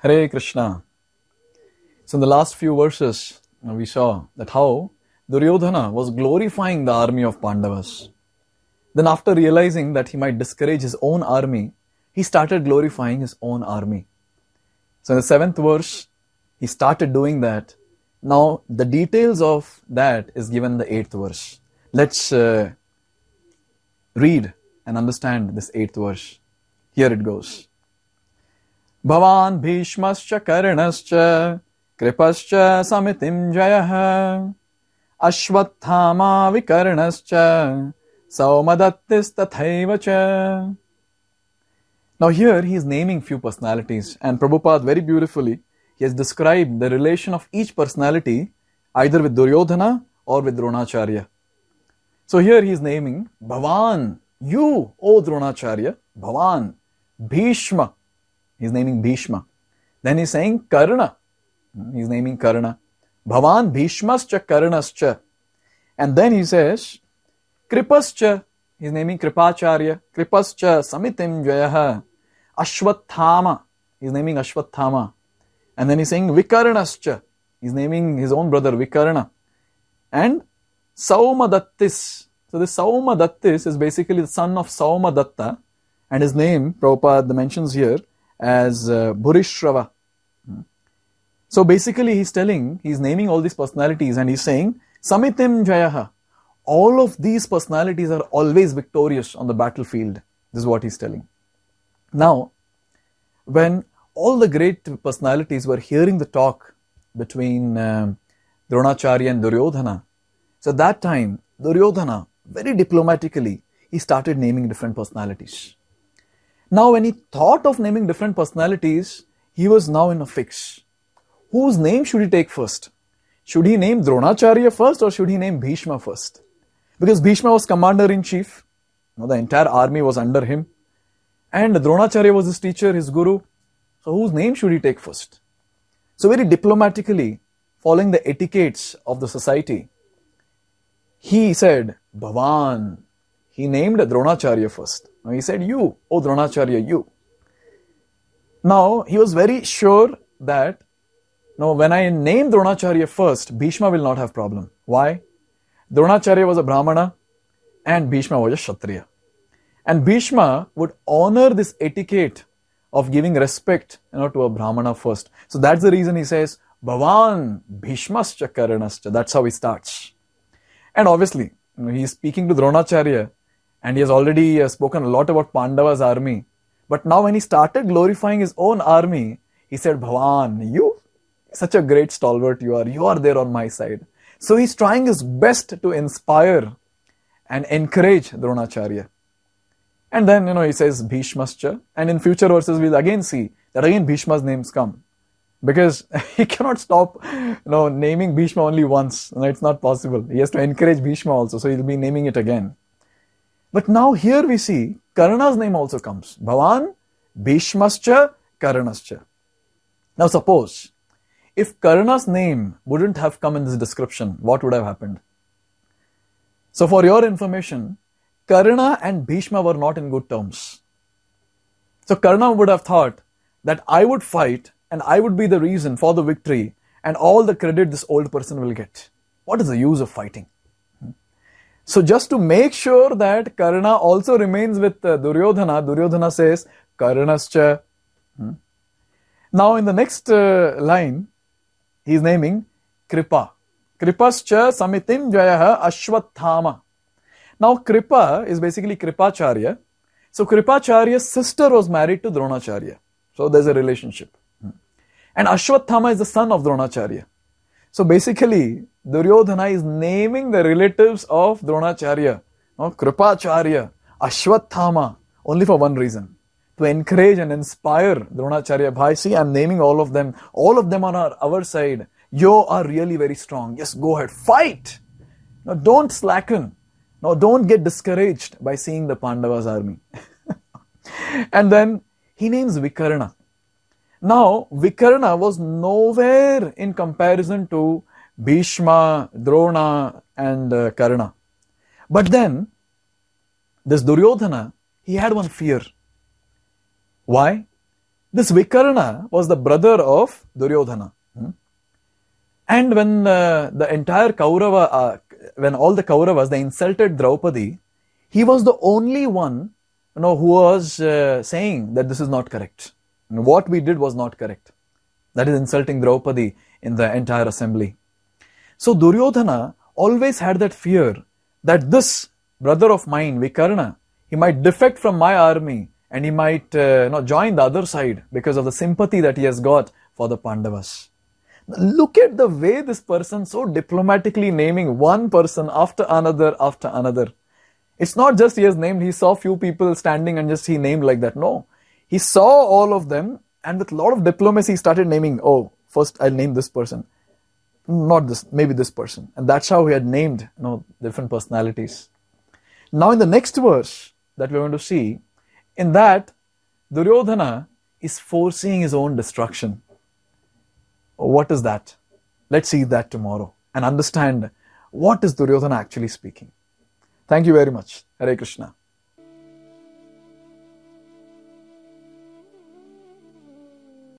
Hare Krishna. So in the last few verses, we saw that how Duryodhana was glorifying the army of Pandavas. Then after realizing that he might discourage his own army, he started glorifying his own army. So in the 7th verse, he started doing that. Now the details of that is given in the 8th verse. Let's read and understand this 8th verse. Here it goes. Bhavan Bhishmascha Karnascha Kripascha Samitim Jayah Ashwathama Vikarnascha Saumadattis Tathaivacha. Now here he is naming few personalities, and Prabhupada very beautifully he has described the relation of each personality either with Duryodhana or with Dronacharya. So here he is naming Bhavan, you, O Dronacharya, Bhavan, Bhishma. He's naming Bhishma. Then he's saying Karna. He's naming Karna. Bhavan Bhishmascha Karnascha. And then he says Kripascha. He's naming Kripacharya. Kripascha Samitim Jayaha. Ashwathama. He's naming Ashwathama. And then he's saying Vikarnascha. He's naming his own brother Vikarna. And Saumadattis. So this Saumadattis is basically the son of Saumadatta. And his name, Prabhupada mentions here, as Bhurishrava. So basically he's naming all these personalities and he's saying, Samitim Jayaha. All of these personalities are always victorious on the battlefield. This is what he's telling. Now, when all the great personalities were hearing the talk between Dronacharya and Duryodhana, so at that time, Duryodhana, very diplomatically, he started naming different personalities. Now when he thought of naming different personalities, he was now in a fix. Whose name should he take first? Should he name Dronacharya first or should he name Bhishma first? Because Bhishma was commander-in-chief. The entire army was under him. And Dronacharya was his teacher, his guru. So whose name should he take first? So very diplomatically, following the etiquettes of the society, he said, Bhavan. He named Dronacharya first. Now he said, you, O Dronacharya, you. Now he was very sure that when I name Dronacharya first, Bhishma will not have problem. Why? Dronacharya was a Brahmana and Bhishma was a Kshatriya. And Bhishma would honor this etiquette of giving respect to a Brahmana first. So that's the reason he says, Bhavan Bhishmascha Karnascha. That's how he starts. And obviously, he is speaking to Dronacharya and he has already spoken a lot about Pandava's army. But now when he started glorifying his own army, he said, Bhavan, you, such a great stalwart you are there on my side. So he's trying his best to inspire and encourage Dronacharya. And then, he says Bhishmascha. And in future verses, we'll again see that again Bhishma's names come. Because he cannot stop, naming Bhishma only once. It's not possible. He has to encourage Bhishma also. So he'll be naming it again. But now here we see Karna's name also comes. Bhavan Bhishmascha Karnascha. Now suppose, if Karna's name wouldn't have come in this description, what would have happened? So for your information, Karna and Bhishma were not in good terms. So Karna would have thought that I would fight and I would be the reason for the victory and all the credit this old person will get. What is the use of fighting? So just to make sure that Karna also remains with Duryodhana says Karnascha. Now in the next line, he is naming Kripa. Kripascha Samitim Jayaha Ashwathama. Now Kripa is basically Kripacharya. So Kripacharya's sister was married to Dronacharya. So there's a relationship. And Ashwathama is the son of Dronacharya. So basically, Duryodhana is naming the relatives of Dronacharya, Kripacharya, Ashwathama, only for one reason. To encourage and inspire Dronacharya. Bhai, see, I'm naming all of them. All of them are on our side. You are really very strong. Yes, go ahead. Fight. Now don't slacken. Now don't get discouraged by seeing the Pandavas' army. And then he names Vikarna. Now, Vikarna was nowhere in comparison to Bhishma, Drona and Karna. But then, this Duryodhana, he had one fear. Why? This Vikarna was the brother of Duryodhana. And when the entire Kaurava, when all the Kauravas, they insulted Draupadi, he was the only one, who was saying that this is not correct. What we did was not correct. That is insulting Draupadi in the entire assembly. So Duryodhana always had that fear that this brother of mine, Vikarna, he might defect from my army and he might join the other side because of the sympathy that he has got for the Pandavas. Look at the way this person so diplomatically naming one person after another after another. It's not just he has named, he saw few people standing and just he named like that. No. He saw all of them and with a lot of diplomacy he started naming, oh, first I'll name this person. Not this, maybe this person. And that's how he had named different personalities. Now in the next verse that we're going to see, in that Duryodhana is foreseeing his own destruction. What is that? Let's see that tomorrow and understand what is Duryodhana actually speaking. Thank you very much. Hare Krishna.